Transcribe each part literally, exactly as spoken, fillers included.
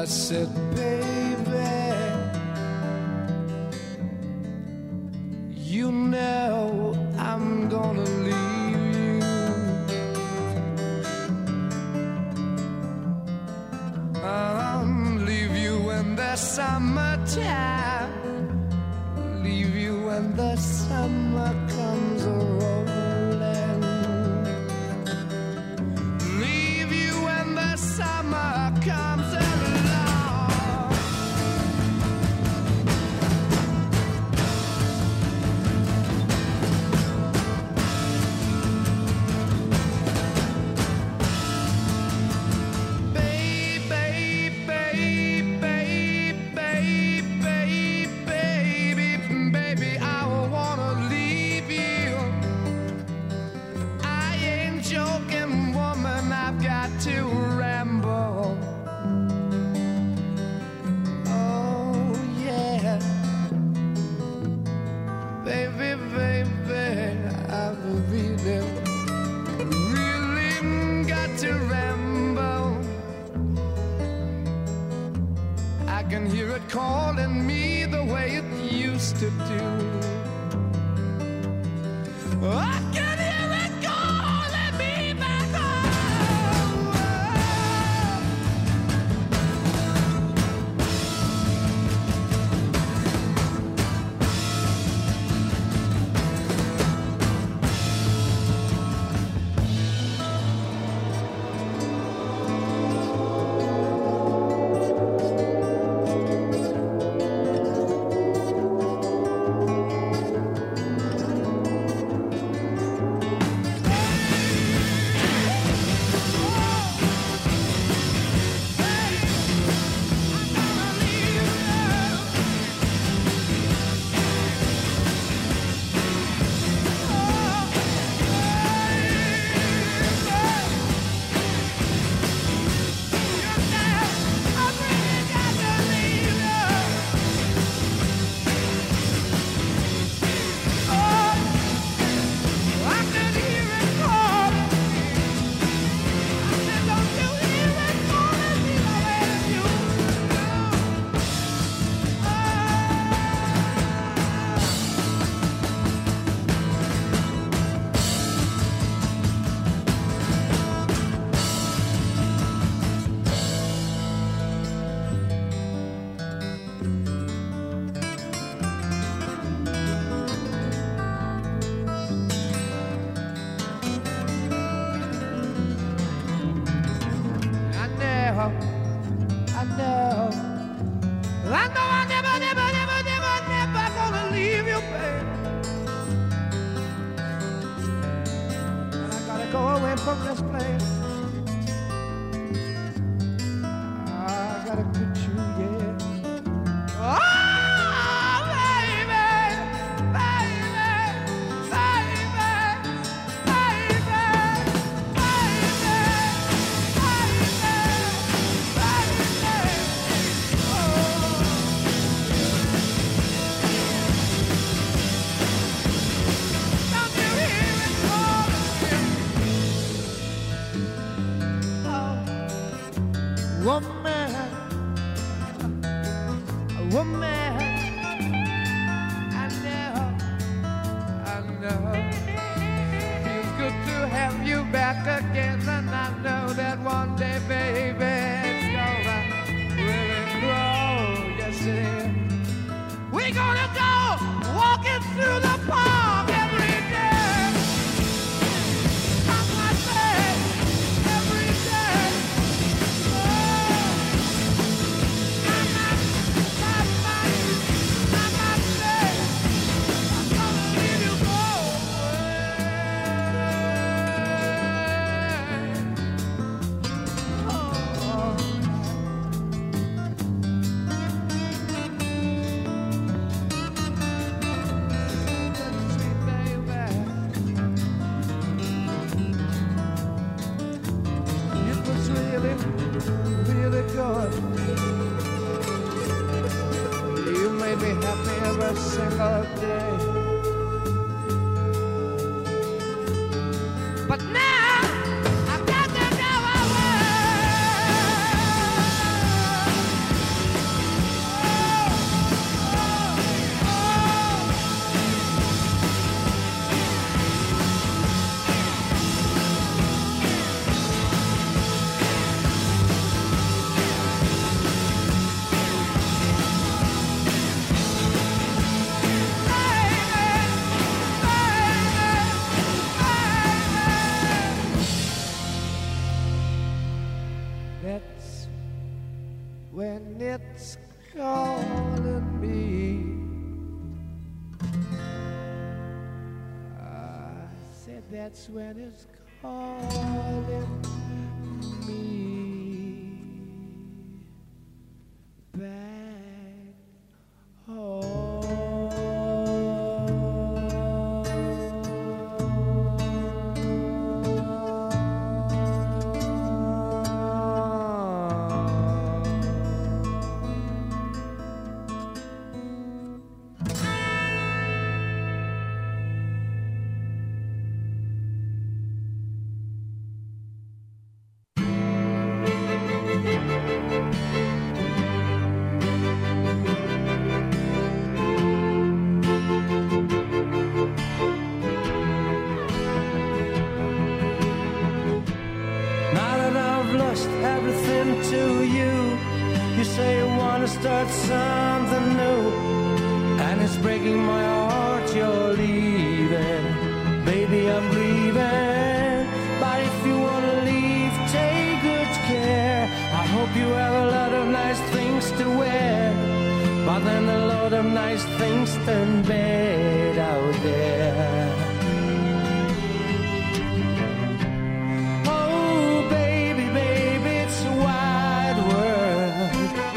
said, baby, you know I'm gonna leave you. I'll leave you in the summertime, leave you when the summer comes rolling, leave you when the summer comes along. To ramble, oh yeah, baby, baby, I've really, really got to ramble. I can hear it calling me the way it used to do. I can hear it calling me back home. I know, I know I never, never, never, never, never gonna leave you, baby. And I gotta go away from this place. I gotta get you, yeah. Oh, baby, baby, baby, baby, woman, woman, I know, I know. Feels good to have you back again, and I know that one day, baby, it's gonna really grow. Yes, it is. We're gonna go walking through the park every day. I might say every day. Really good. You made me happy every single day. But now I've got to go away. when it's calling me. I said that's when it's calling me back home. Start something new, and it's breaking my heart you're leaving. Baby, I'm grieving, but if you wanna leave, take good care. I hope you have a lot of nice things to wear, but then a lot of nice things turn bad out there. Oh, baby, baby, it's a wide world.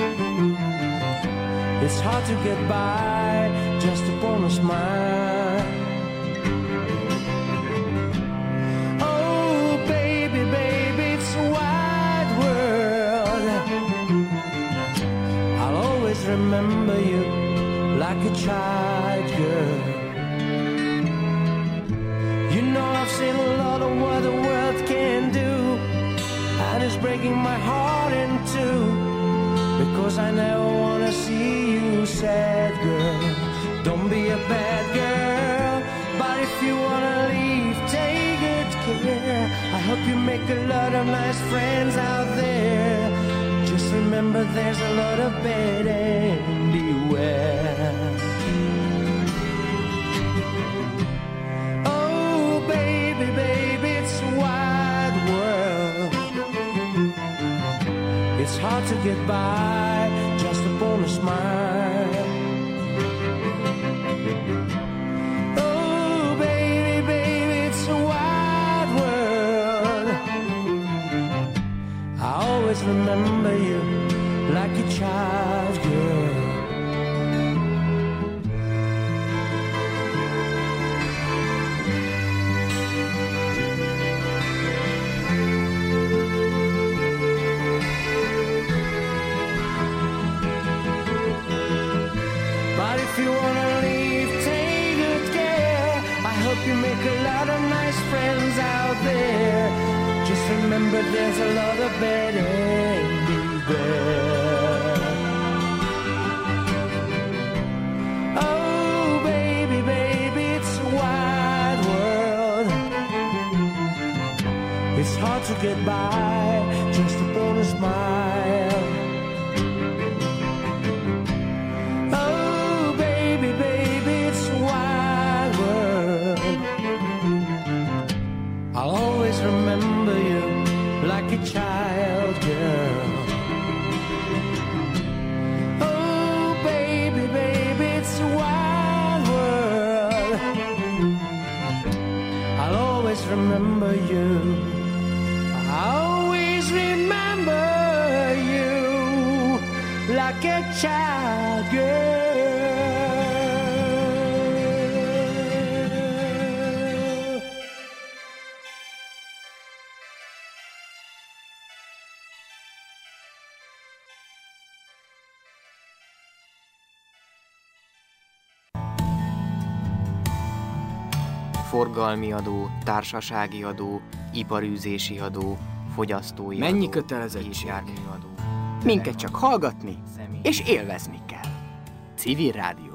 It's hard to get by just upon a smile. Oh, baby, baby, it's a wide world. I'll always remember you like a child girl. You know I've seen a lot of what the world can do, and it's breaking my heart in two, because I never wanna see you sad, girl. Don't be a bad girl, but if you wanna leave, take good care. I hope you make a lot of nice friends out there. Just remember there's a lot of bad and beware. Oh, baby, baby, it's a wide world. It's hard to get by just upon a smile. Oh, baby, baby, it's a wide world. I always remember you like a child girl. If you wanna leave, take good care. I hope you make a lot of nice friends out there. Just remember there's a lot of bad and beware. Oh, baby, baby, it's a wide world. It's hard to get by just upon a smile. I'll always remember you like a child girl. Oh, baby, baby, it's a wild world. I'll always remember you. I'll always remember you like a child girl. Forgalmi adó, társasági adó, iparűzési adó, fogyasztói Mennyi adó, kötelezettség? járműadó. Minket csak hallgatni és élvezni kell. Civil rádióadó.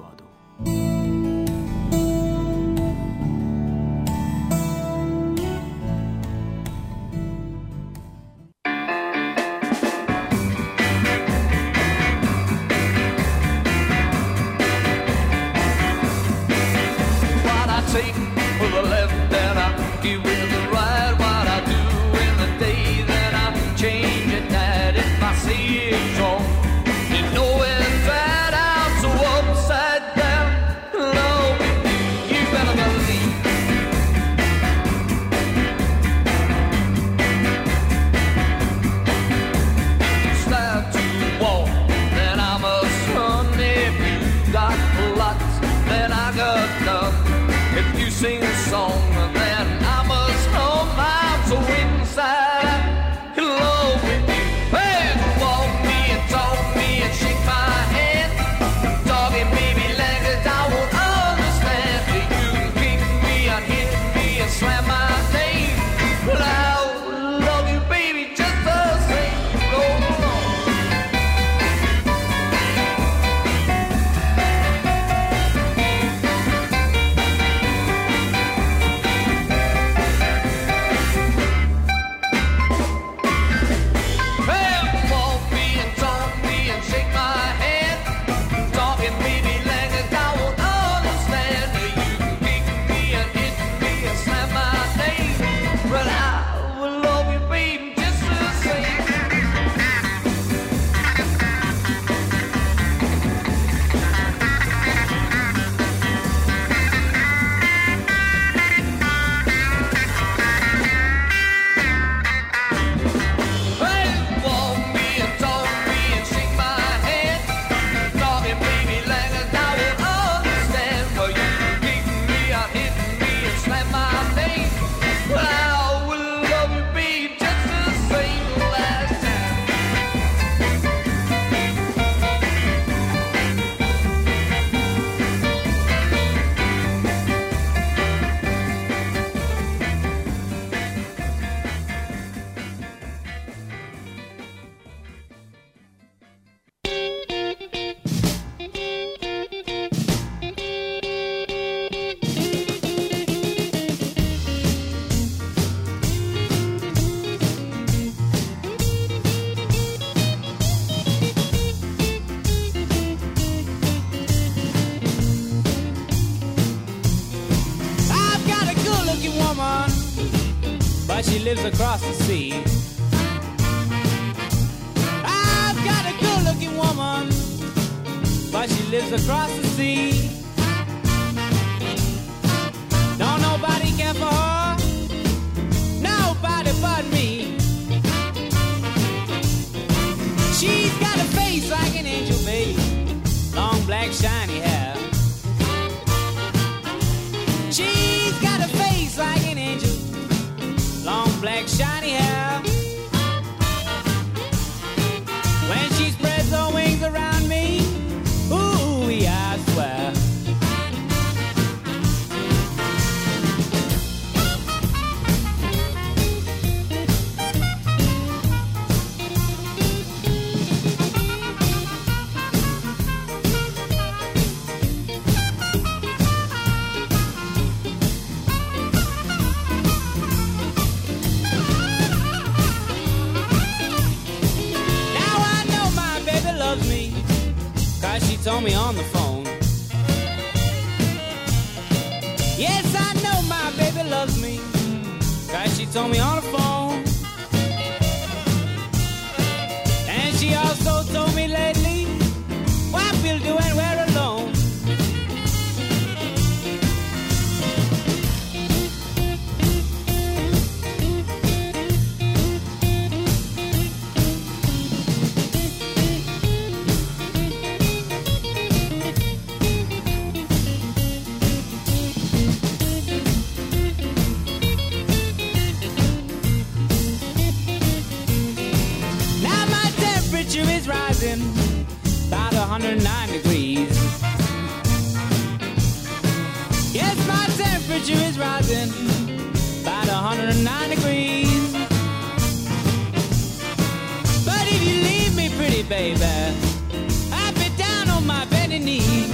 Change at night if I see it wrong. lives across the sea. I've got a good-looking woman, but she lives across the sea. Don't nobody care for her, nobody but me. She's got a face like an angel, babe, long black shiny hair. She's got a face like an angel, long black shiny hair. When she spreads her wings around me, ooh, yeah, I swear. She told me on the phone. Yes, I know my baby loves me, 'cause she told me on the phone. And she also told me lately what we'll do when we're alone. Is rising about one hundred nine degrees. Yes, my temperature is rising about one hundred nine degrees. But if you leave me, pretty baby, I'll be down on my bended knees.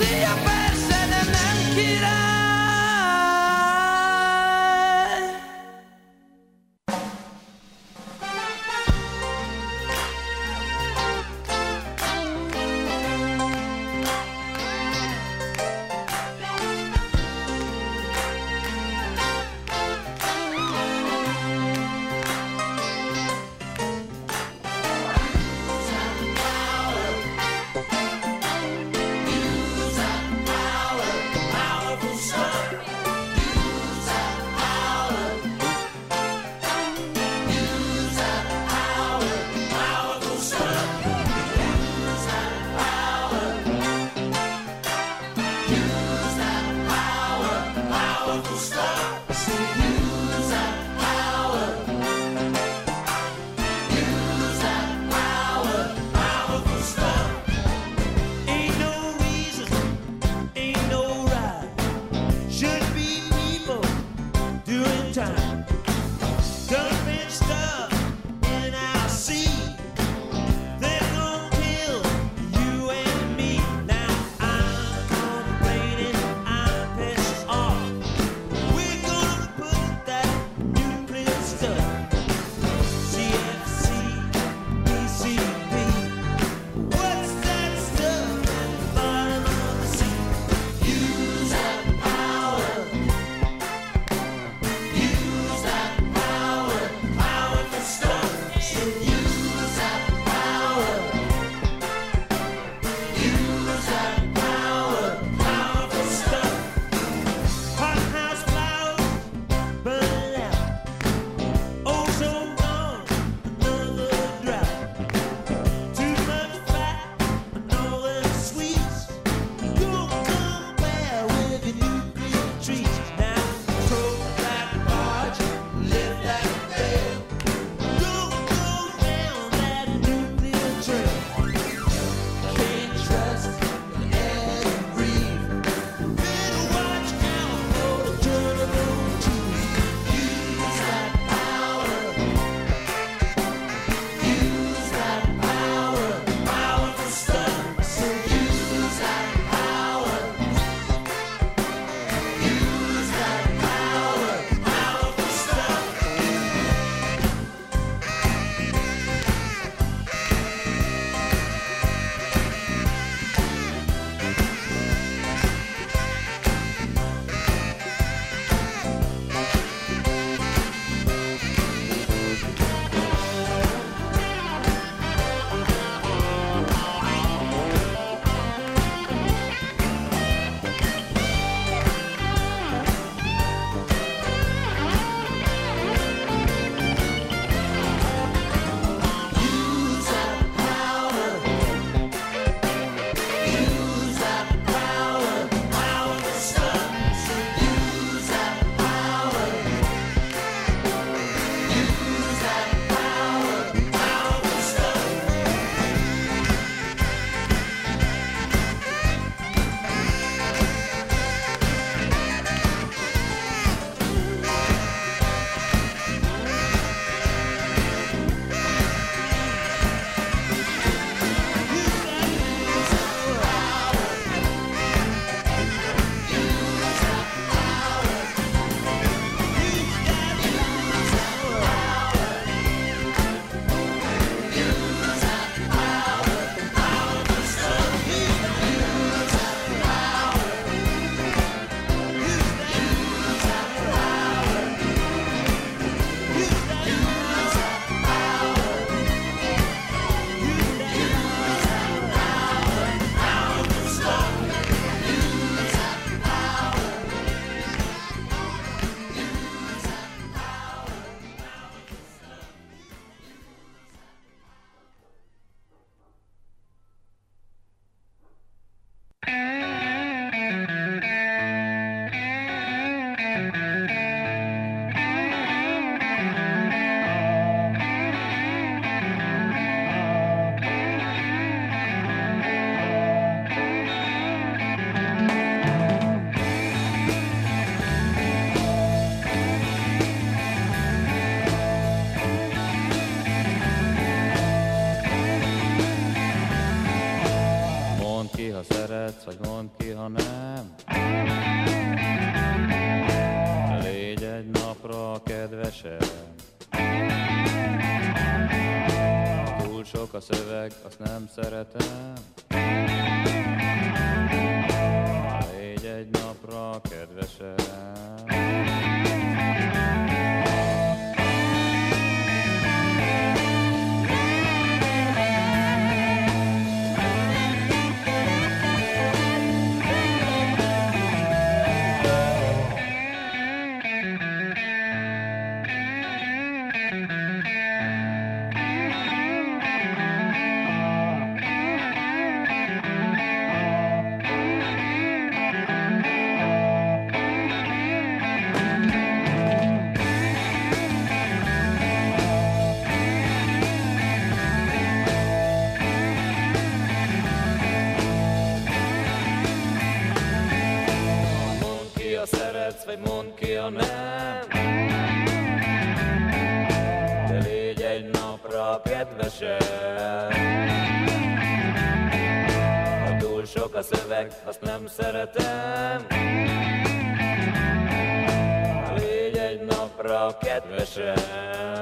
Szia persze, de nem király. Powerful a nem. Légy egy napra kedvesebb. Túl sok a szöveg, azt nem szeretem. Légy egy napra kedvesebb. Vagy mondd ki a nem. De légy egy napra kedvesebb. Ha túl sok a szöveg, azt nem szeretem. Légy egy napra kedvesebb.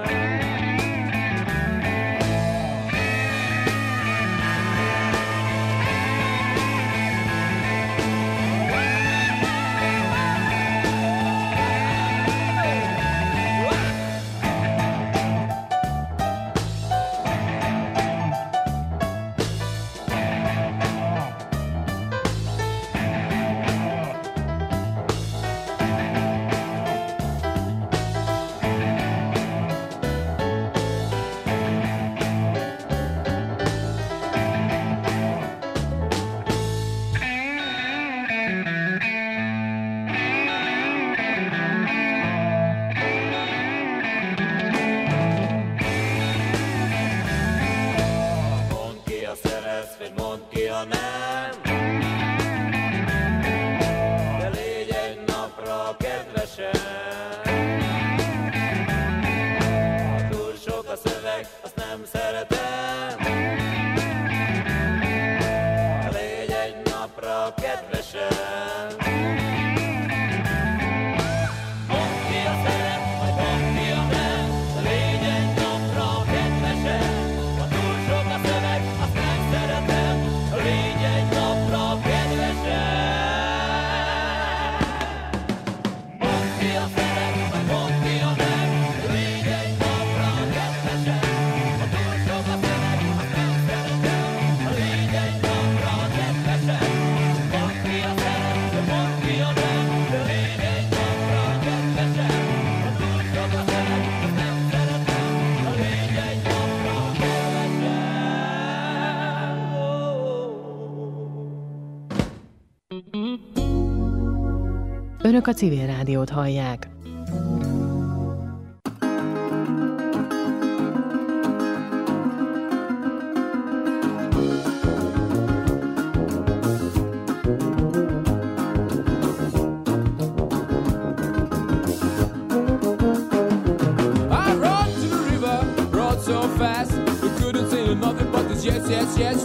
Önök a Civil Rádiót hallják. Yes, yes, yes.